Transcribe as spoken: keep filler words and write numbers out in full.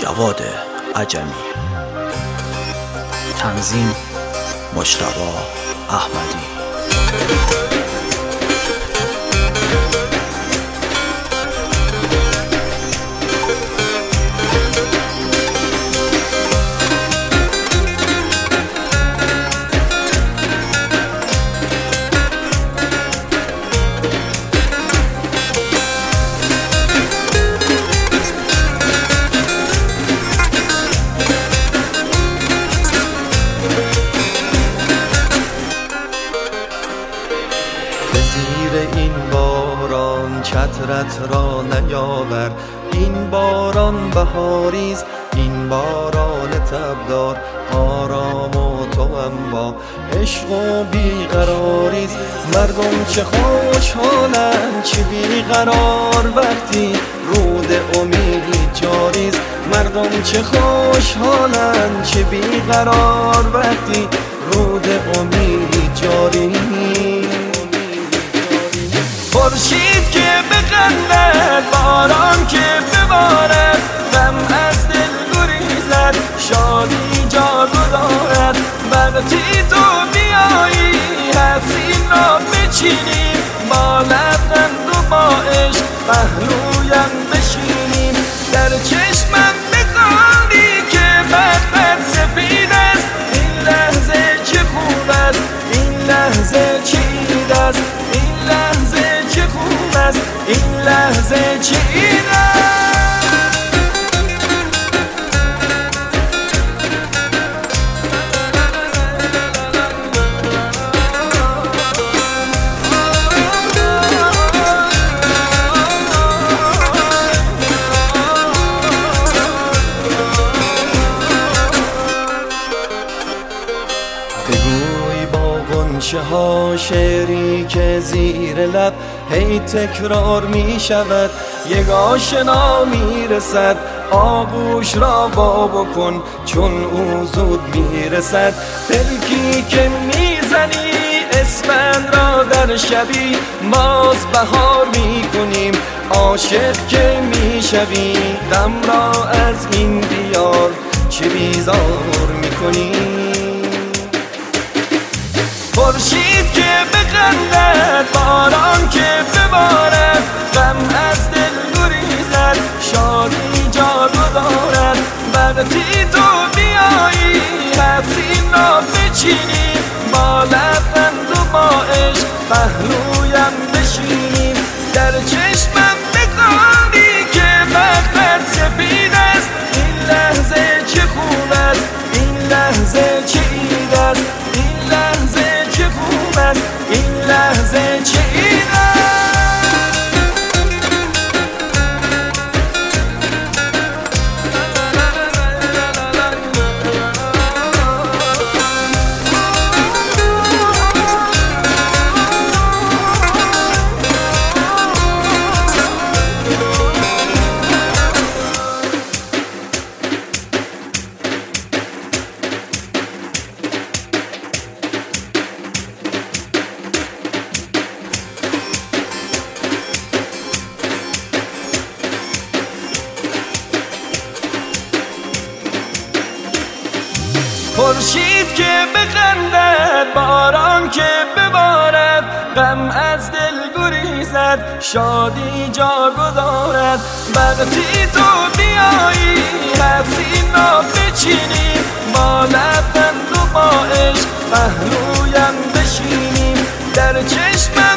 جواد عجمی. تنظیم مجتبی احمدی. زیر این باران چترت را نیاور، این باران بهاریست، این باران تبدار، آرام و توام با عشق و بیقراریست. مردم چه خوشحالن چه بیقرار وقتی رود امید جاریست. مردم چه خوشحالن چه بیقرار وقتی رود امید جاریست. خورشید که بخندد، باران که ببارد، غم از دل گریزد، شادی جا گذارد. وقتی تو بیایی حسین را بچینیم، با لبخند و با عشق پهلویم بشینیم. در چشمم بخوانی که بختت سفید است، این لحظه چه خوب است، این لحظه چه عید است، این لحظه چه خوب است، این لحظه چه عید است. بگوی با غنچه ها شعری که زیر لب هی تکرار می شود، یک آشنا می رسد، آغوش را وا بکن چون او زود می رسد. پلکی که می زنی اسفند را در شبی، باز بهار می کنیم، عاشق که می شوی غم را از این دیار چه بیزار می کنیم. خورشید که بخندد، باران که ببارد، غم از دل گریزد، شادی جا گذارد. وقتی تو بیایی حسین را بچینیم، با لبخند و با عشق پهلویم بشینیم. در چشمم بخوانی که بختت سفید است، این لحظه چه خوب است، این لحظه چه عید است، این لحظه چه خوب است، این لحظه چه عید است. خورشید که بخندد، باران که ببارد، غم از دل گریزد، شادی جا گذارد. وقتی تو بیایی حسین را بچینیم، با لبخند و با عشق پهلویم بشینیم. در چشم